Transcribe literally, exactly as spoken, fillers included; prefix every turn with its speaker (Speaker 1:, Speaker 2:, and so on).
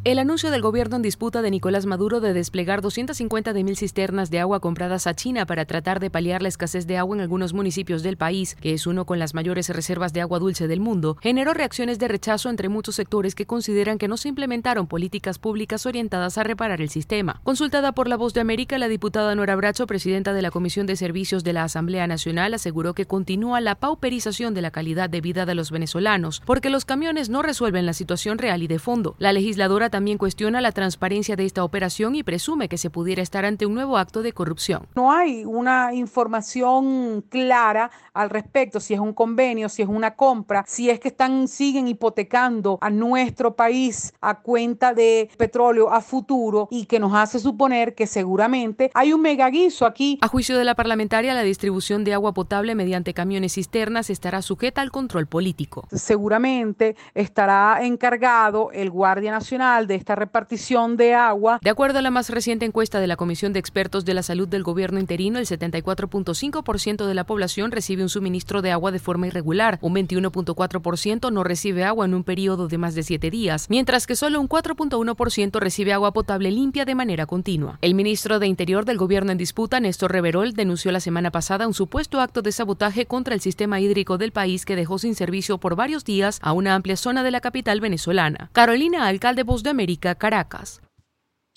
Speaker 1: El anuncio del gobierno en disputa de Nicolás Maduro de desplegar doscientas cincuenta de mil cisternas de agua compradas a China para tratar de paliar la escasez de agua en algunos municipios del país, que es uno con las mayores reservas de agua dulce del mundo, generó reacciones de rechazo entre muchos sectores que consideran que no se implementaron políticas públicas orientadas a reparar el sistema. Consultada por La Voz de América, la diputada Nora Bracho, presidenta de la Comisión de Servicios de la Asamblea Nacional, aseguró que continúa la pauperización de la calidad de vida de los venezolanos, porque los camiones no resuelven la situación real y de fondo. La legisladora también cuestiona la transparencia de esta operación y presume que se pudiera estar ante un nuevo acto de corrupción.
Speaker 2: No hay una información clara al respecto, si es un convenio, si es una compra, si es que están siguen hipotecando a nuestro país a cuenta de petróleo a futuro y que nos hace suponer que seguramente hay un megaguiso aquí.
Speaker 1: A juicio de la parlamentaria, la distribución de agua potable mediante camiones cisternas estará sujeta al control político.
Speaker 2: Seguramente estará encargado el Guardia Nacional de esta repartición de agua.
Speaker 1: De acuerdo a la más reciente encuesta de la Comisión de Expertos de la Salud del Gobierno interino, el setenta y cuatro punto cinco por ciento de la población recibe un suministro de agua de forma irregular, un veintiuno punto cuatro por ciento no recibe agua en un periodo de más de siete días, mientras que solo un cuatro punto uno por ciento recibe agua potable limpia de manera continua. El ministro de Interior del Gobierno en disputa, Néstor Reverol, denunció la semana pasada un supuesto acto de sabotaje contra el sistema hídrico del país que dejó sin servicio por varios días a una amplia zona de la capital venezolana. Carolina Alcalde, Voz de América, Caracas.